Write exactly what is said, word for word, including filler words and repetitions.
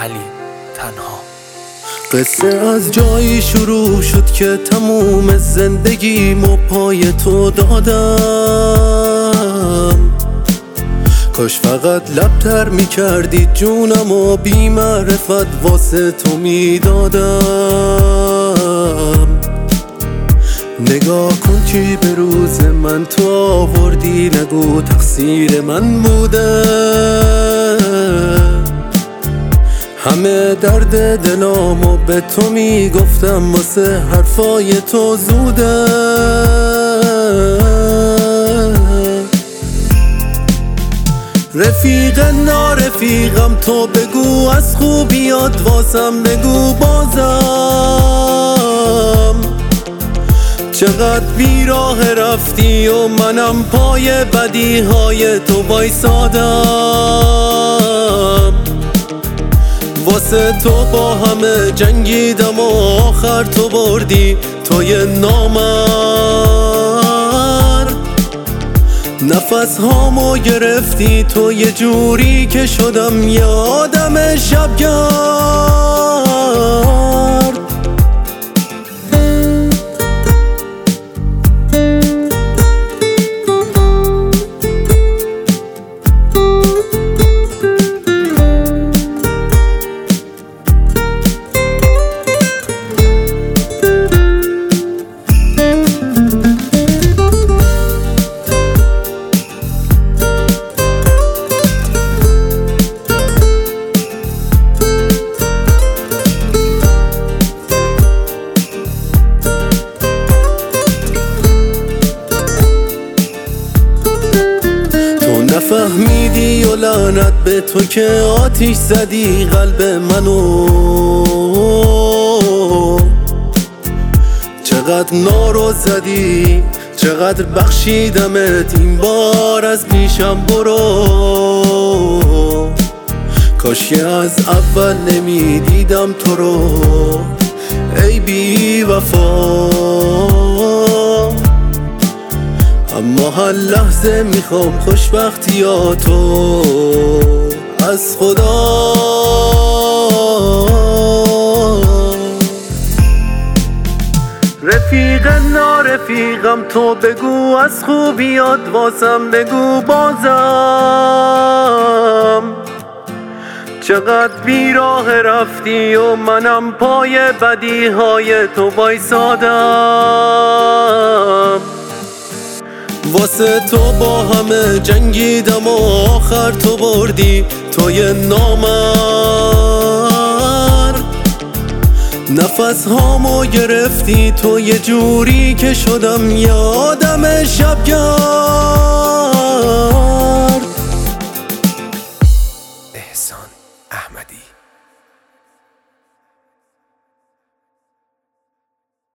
علی تنها. قصه از جایی شروع شد که تموم زندگیمو پای تو دادم. کاش فقط لبتر میکردی جونم و بی معرفت واسه تو میدادم. نگاه کن که به روز من تو آوردی، نگو تقصیر من بوده. همه درد دلامو به تو میگفتم، واسه حرفای تو زوده. رفیق نارفیقم تو بگو، از خوبیات واسم بگو بازم. چقدر بیراه رفتی و منم پای بدیهای تو وایسادم. واسه تو با همه جنگیدم و آخر تو بردی توی نامرد. نفس هامو گرفتی تو یه جوری که شدم یه آدم شبگرد. نفهمیدی و لعنت به تو که آتیش زدی قلب منو. چقدر نارو زدی، چقدر بخشیدمت، این بار از پیشم برو. کاش که از اول نمیدیدم تو رو ای بی وفا. اما هر لحظه میخوام خوشبختیاتو از خدا. رفیق نارفیقم تو بگو، از خوبیات واسم بگو بازم. چقدر بیراه رفتی و منم پای بدیهای تو وایسادم. واسه تو با همه جنگیدم و آخر تو بردی توی نامرد. نفس هامو گرفتی تو یه جوری که شدم یه آدم شبگرد. احسان احمدی.